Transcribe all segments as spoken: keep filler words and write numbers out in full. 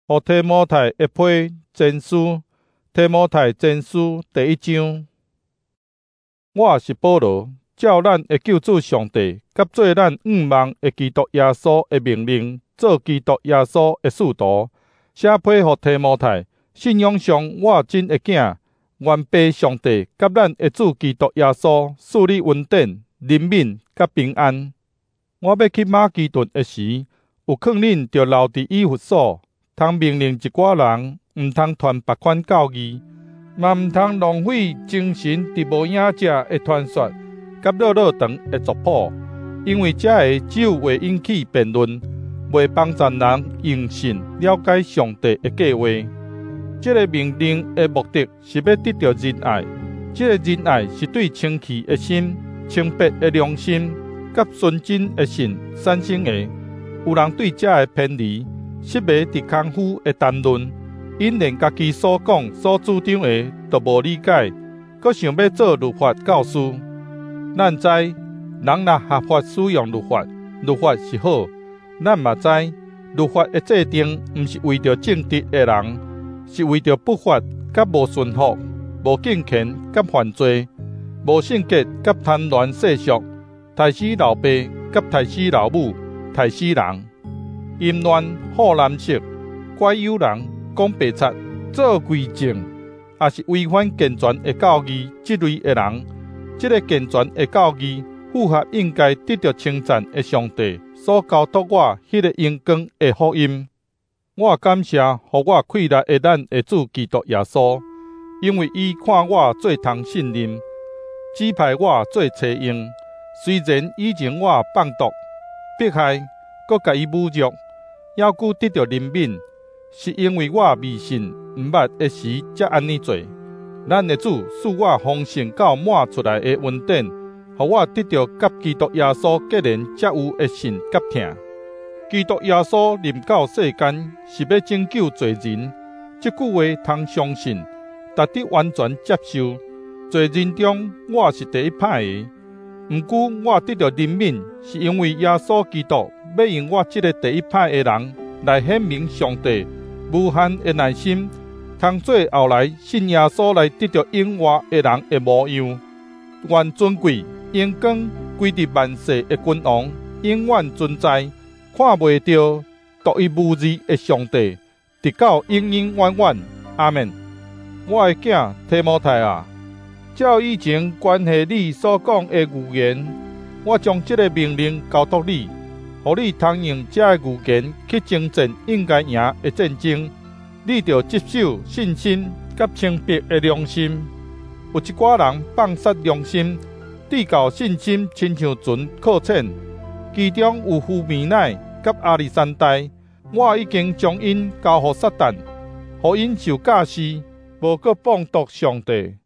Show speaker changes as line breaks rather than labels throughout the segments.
予提摩太一批前书，提摩太前书第一章。我是保罗，照咱的救主上帝，甲做咱仰望的基督耶稣的命令，做基督耶稣的使徒，写批予提摩太。信仰上，我真的囝，愿父上帝甲咱的主基督耶稣赐你稳定、灵敏甲平安。我要去马其顿的时，有劝恁着留伫以弗所。通命令一寡人，毋通传别款教义，嘛毋通浪费精神伫无影者的传说，甲落落长的族谱，因为这个只有会引起辩论，袂帮助人用信了解上帝的计划。这个命令的目的是要得到仁爱，这个仁爱是对清气的心、清白的良心、甲纯真的信产生的。有人对这个偏离，失迷伫功夫的谈论，因连家己所讲、所主张的都无理解，阁想要做律法教师。咱知，人若合法使用律法，律法是好。咱嘛知，律法的制定毋是为着正直的人，是为着不法甲无顺服、无敬虔甲犯罪、无圣洁甲贪婪世俗、杀死老爸甲杀死老母、杀死人。淫乱、好男色、怪友人、讲白贼、做规正，也是违反健全的教义这类的人，这个健全的教义符合应该得到称赞的上帝所交托我迄个荣光的福音。我感谢，互我气力的咱的主基督耶稣，因为伊看我最通信任，指派我做车用。虽然以前我放毒、迫害，搁甲伊侮辱。要顾得到灵敏，是因为我未信毋捌的时才安尼做。咱的主赐我丰盛到满出来的恩典，互我得到甲基督耶稣结连才有的信甲疼。基督耶稣临到世间，是要拯救罪人。这句话通相信，值得完全接受。罪人中，我是第一派的。毋过我得到灵敏，是因为耶稣基督要用我这个第一派的人来显明上帝无限的耐心，通做后来信耶稣来得到永活的人的模样。愿尊贵、荣光归伫万世的君王，永远存在，看袂到独一无二的上帝，直到永永远远。阿们。我的囝提摩太啊，照以前关系你所讲的预言，我将这个命令交托你，互你通用这个预言去征战应该赢的战争。你着接受信心甲清白的良心。有一寡人放杀良心，对到信心亲像船靠浅，其中有胡米乃甲亚历山大。我已经将因交予撒旦，互因受教示，无搁谤读上帝。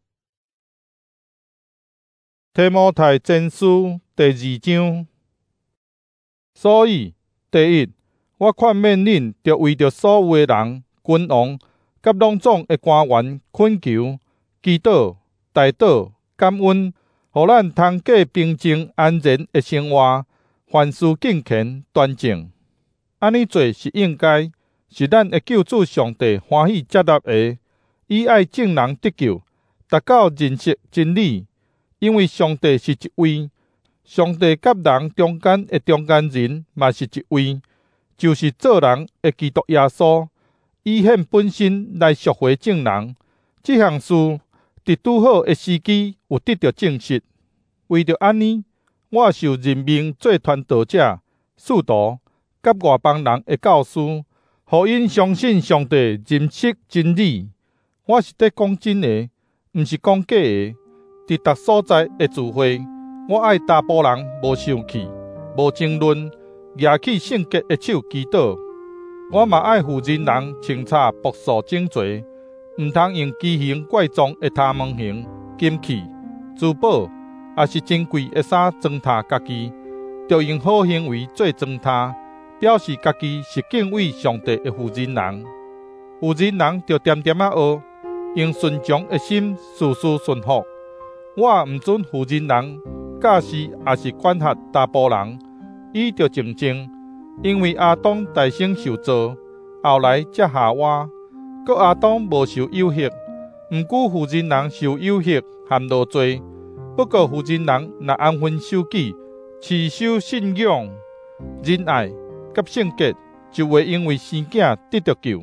提摩太前书第二章。所以，第一，我劝勉恁着为着所有的人、君王甲拢总的官员恳求、祈祷、代祷、感恩，互咱通过平静安然的生活，凡事敬虔端正。安尼做是应该，是咱的救主上帝欢喜接纳的。伊爱众人得救，达到认识真理。因为上帝是一位，上帝甲人中间的中间人嘛是一位，就是做人的基督耶稣。伊显本身来赎回众人，这项事伫拄好的时机有得到证实。为着安尼，我受任命做传道者、使徒，甲外邦人的教师，互因相信上帝，认识真理。我是在讲真的，毋是讲假的。伫逐所在的聚会，我爱大部人无生气、无争论，举起圣洁的手祈祷。我嘛爱负责人清查朴素整齐，毋通用畸形怪状的头毛形、金器、珠宝，也是珍贵的衫装搭家己，着用好行为做装搭，表示家己是敬畏上帝的负责人。负责人着点点啊学，用顺从的心，事事顺服。我毋准负责人教示也是管辖大部人，伊着静静，因为亚当大声受造， 后来才夏娃，搁亚当无受诱惑，毋过负责人受诱惑含落罪。不过负责人若安分守己，持守信仰、仁爱甲圣洁，就会因为生囝得到救。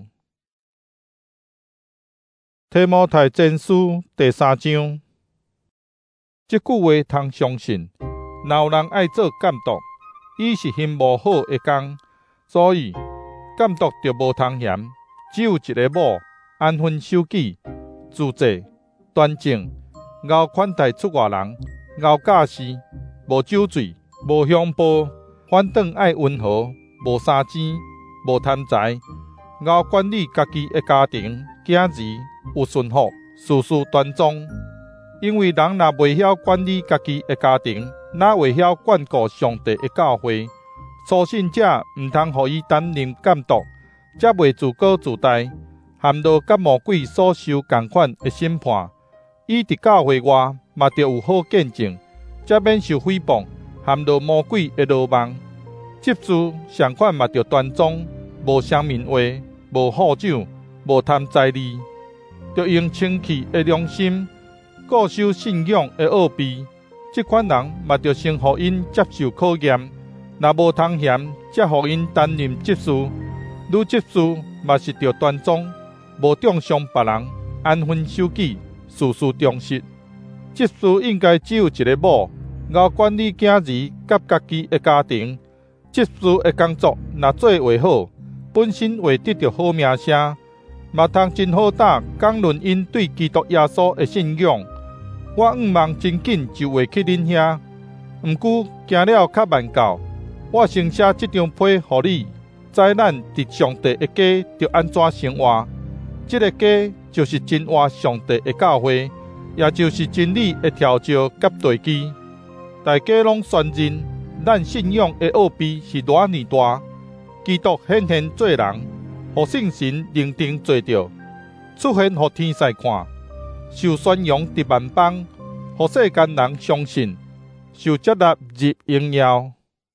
提摩太前书第三章，这句话通相信。若有人爱做监督，伊是行无好的工，所以监督就无通嫌。只有一个某，安分守己、自制、端正，敖款待出外人，敖教事，无酒醉，无乡暴，反倒爱温和，无三尖，无贪财，敖管理家己的家庭、囝儿，有顺服，事事端庄。因为人若袂晓管理家己的家庭，哪会晓管顾上帝的教会？初信者毋通互伊担任监督，则袂自高自大，含落甲魔鬼所受同款的审判。伊伫教会外嘛着有好见证，则免受诽谤，含落魔鬼的罗网。执事相款嘛着端庄，无伤民话，无好酒，无贪财利，着用清气的良心固守信仰的奥秘。这款人嘛着先互因接受考验，若无通嫌，则互因担任执事。女执事嘛是着端庄，无中伤别人，安分守己，事事忠实。执事应该只有一个某，敖管理囝儿甲家己的家庭。执事的工作若做袂好，本身会得到好名声，嘛通真好胆讲论因对基督耶稣的信仰。我毋望真紧就会去恁遐，毋过行了较慢到，我先写这张批互你，知咱伫上帝的家着安怎生活。这个家就是真活上帝的教会，也就是真理的调教甲地基。大家拢宣认，咱信仰的奥秘是偌尼大。基督显现做人，互圣神认定做着，出现互天使看，受宣扬伫万邦，互世间人相信，受接纳入荣耀。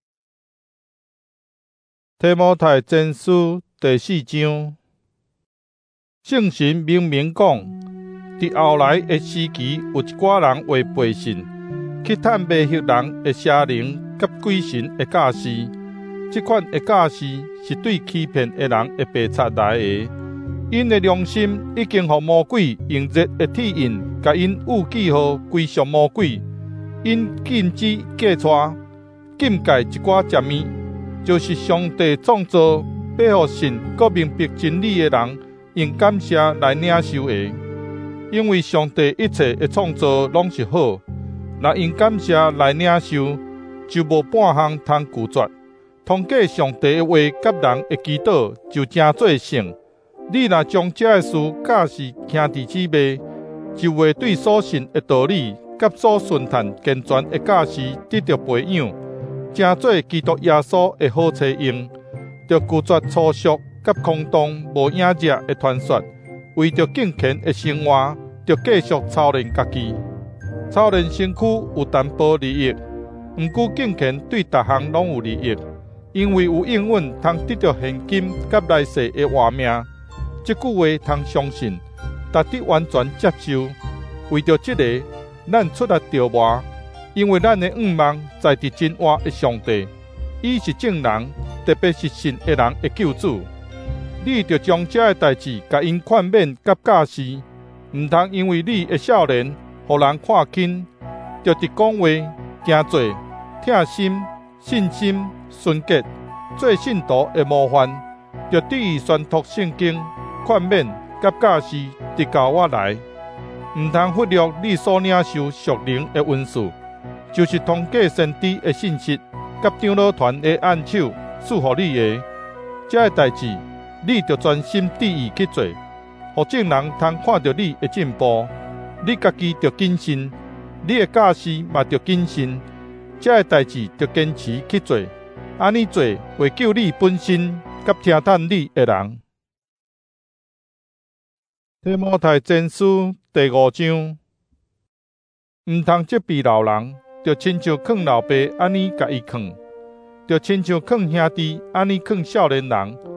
提摩太前书第四章，圣神明明讲，伫后来的时期，有一寡人为背信，去探卖黑人的邪灵甲鬼神的教示。这款的教示是对欺骗的人的白贼来的。因的良心已经互魔鬼用热的铁印，甲因误记号归属魔鬼。因禁止嫁娶，禁戒一寡食物，就是上帝创造要互信国明白真理的人用感谢来领受的。因为上帝一切的创造拢是好，若用感谢来领受，就无半项通拒绝。通过上帝的话甲人的祈祷，就真做成。你若将这个事教示兄弟姊妹，就会对所信的道理甲所顺探健全的教示得到培养，真做基督耶稣的好车用。着拒绝粗俗甲空洞无影热的传说，为着敬虔的生活，着继续操练家己。操练身躯有淡薄利益，毋过敬虔对逐项拢有利益。因为有应允通得到现金甲来世的活命，这句话通相信，值得完全接受。为着这个，咱出来调活，因为咱的仰望在伫真活的上帝，伊是正人，特别是信的人的救主。你着将这个代志甲因劝勉甲教示，毋通因为你的少年，互人看轻，着伫讲话、行做、听心、信心。纯洁做信徒的模范，着对伊宣读圣经、劝勉甲教示，直到我来。毋通忽略你所领受属灵的恩赐，就是通过先知的信息甲长老团的按手赐予你的。这个代志，你着专心致意去做，互众人通看到你的进步。你家己着谨慎，你的教示嘛着谨慎。这个代志着坚持去做。安尼做会救你本身，甲听叹你的人。提摩太前书第五章，毋通责备老人，着亲像劝老爸安尼甲伊劝，着亲像劝兄弟安尼劝少年人。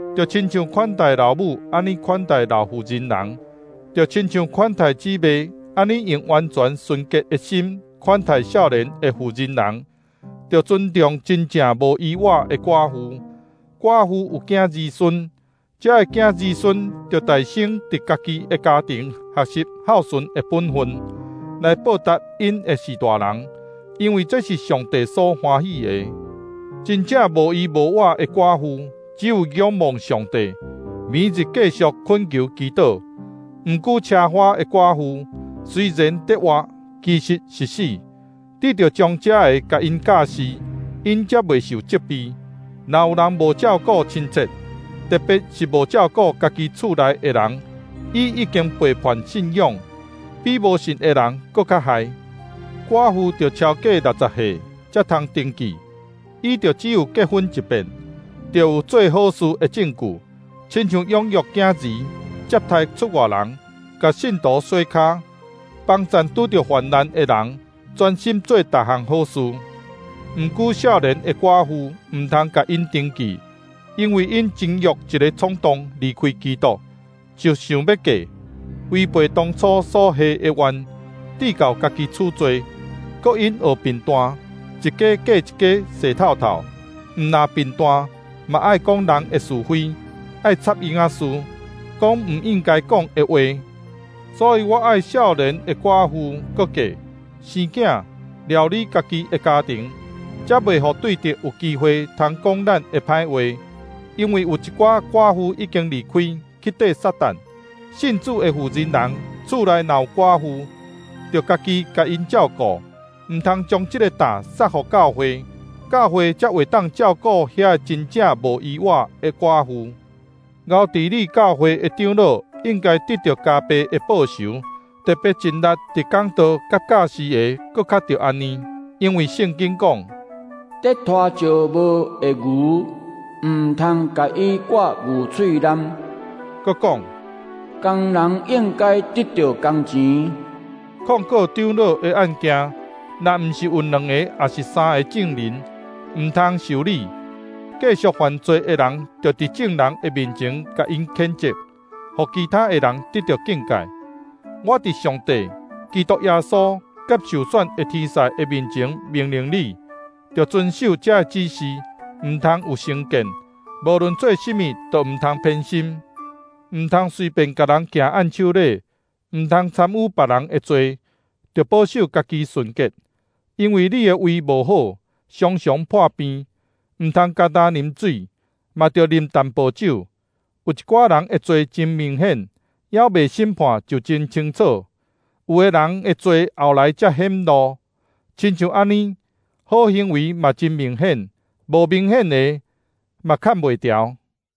就亲像款待老母安尼款待老妇人人，就亲像款待姊妹安尼用完全纯洁的心款待少年的妇人人，就尊重真正无依偎的寡妇。寡妇有囝儿孙，这个囝儿孙就大声伫家己的家庭学习孝顺的本分，来报答因的是大人，因为这是上帝所欢喜的。真正无依无偎的寡妇，只有仰望上帝，每日继续恳求祈祷。毋顾车花的寡妇，虽然得活，其实是死。你着将这个甲因教示，因则袂受责备。若有人无照顾亲戚，特别是无照顾家己厝内的人，伊已经背叛信仰，比无信的人搁较害。寡妇着超过六十岁才通登记，伊着只有结婚一遍，着有做好事的证据，亲像养育囝儿、接待出外人、甲信徒洗骹、帮赞拄着患难的人，专心做逐项好事。毋过少年的寡妇毋通甲因登记，因为因情欲一个冲动离开基督，就想要嫁，违背当初所下的愿，抵到家己厝做，搁因学贫惰，一家嫁一家洗透透。毋若贫惰，嘛爱讲人的是非，爱插婴仔事，讲毋应该讲的话。所以我爱少年的寡妇搁嫁，生囝，料理家己的家庭。才袂互对着有机会通讲咱的歹话，因为有一寡寡妇已经离开去缀撒旦。信主的妇人人，厝内若有寡妇，着家己甲因照顾，毋通将即个担撒互教会，教会才会当照顾遐真正无依偎的寡妇。熬治理教会的长老应该得到加倍的报酬，特别尽力伫讲道甲教示的，搁较着安尼，因为圣经讲。
得拖招无的牛，毋通甲伊挂牛喙篮。
佮讲，
工人应该得到工钱。
控告长老的案件，若毋是有两个，也是三个证人，毋通受理。继续犯罪的人，就伫证人的面前，甲因谴责，互其他的人得到警戒。我伫上帝、基督耶稣甲受选的天使的面前命令你。要遵守这个指示，毋通有成见，无论做甚物都毋通偏心，毋通随便甲人行按手礼，毋通参与别人的罪，要保守家己纯洁。因为你的胃无好，常常破病，毋通加担啉水，嘛着啉淡薄酒。有一寡人的罪真明显，还未审判就真清楚。有的人的罪后来才显露，亲像安尼。好行为嘛真明显，无明显的嘛看袂调。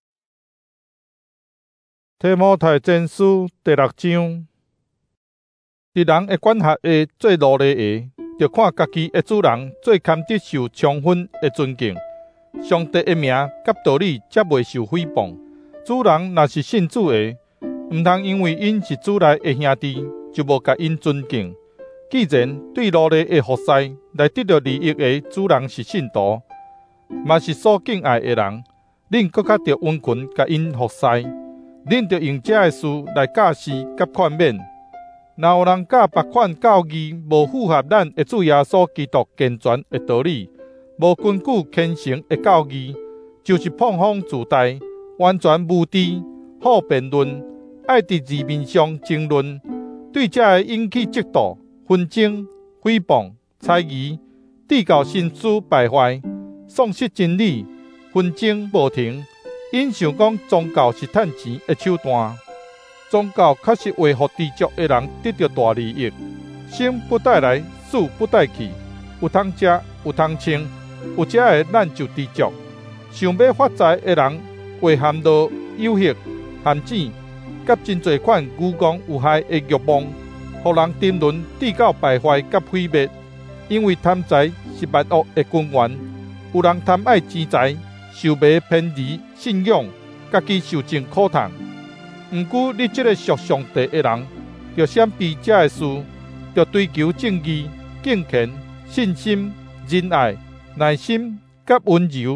提摩太前书第六章，伫人的管辖下做奴隶的，着看家己的主人最堪得受充分的尊敬。上帝的名甲道理才袂受诽谤。主人若是信主的，毋通因为因是主内的兄弟，就无甲因尊敬。既然对奴隶的服侍来得到利益的主人是信徒，嘛是所敬爱的人，恁搁较着温群甲因服侍，恁着用这个事来教示甲劝勉。若有人教别款教义无符合咱的主耶稣基督健全的道理，无根据虔诚的教义，就是碰风自大，完全无知，好辩论，爱伫字面上争论，对这个引起嫉妒。纷争、诽谤、猜疑，递到心思败坏，丧失真理，纷争无停。因想讲宗教是趁钱的手段，宗教确实维护知足的人得到大利益。生不带来，死不带去，有通食，有通穿，有这个咱就知足。想要发财的人，会含到有血、含钱，甲真侪款愚公有害的欲望。互人沉沦，致到败坏甲毁灭。因为贪财是万恶的根源。有人贪爱钱财，受迷偏离信仰，家己受尽苦痛。毋过你这个属上帝的人，要闪避这个事，要追求正义、敬虔、信心、仁爱、耐心甲温柔，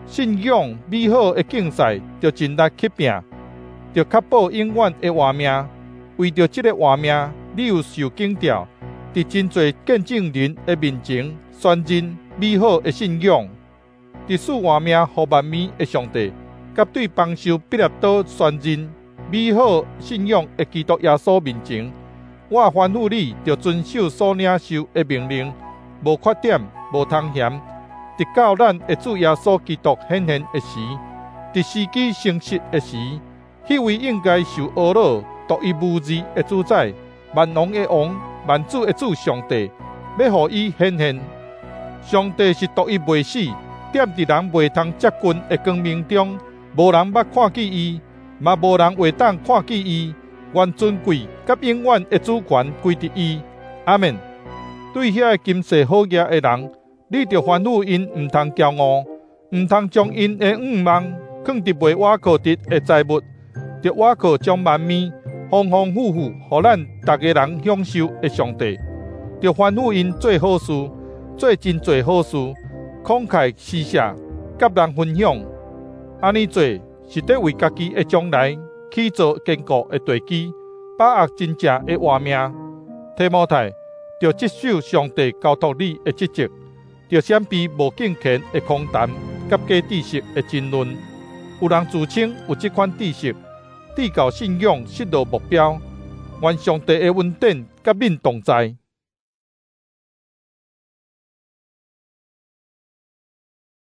信仰美好的竞赛，就尽力去拼，就确保永远的活命。为着这个活命，你有受警调，伫真侪见证人的面前宣认美好的信仰。伫赐活命互万民的上帝，甲对帮受必列岛宣认美好信仰的基督耶稣面前，我吩咐你，就遵守所领受的命令，无缺点，无通嫌。直到咱的主耶稣基督显现的时，伫时机成熟的时，迄位应该受懊恼、独一无二的主宰，万王的王，万主的主上帝，要互伊显现。上帝是独一未死，踮伫人袂通接近的光明中，无人捌看见伊，嘛无人会当看见伊。愿尊贵甲永远的主权归伫伊。阿门。对遐个金世好业的人，你着吩咐因毋通骄傲，毋通将因的五望放伫袂瓦靠直的财物，着瓦靠将万面丰丰富富，互咱逐个人享受的上帝。着吩咐因做好事，做真侪好事，慷慨施舍，甲人分享。安尼做是得为家己的将来起造坚固的地基，把握真正的活命。提摩太，着接受上帝交托你的职责，着闪避无敬虔的空谈，甲假知识的争论。有人自称有这款知识，递到信仰失落目标。愿上帝的恩典甲恁同在。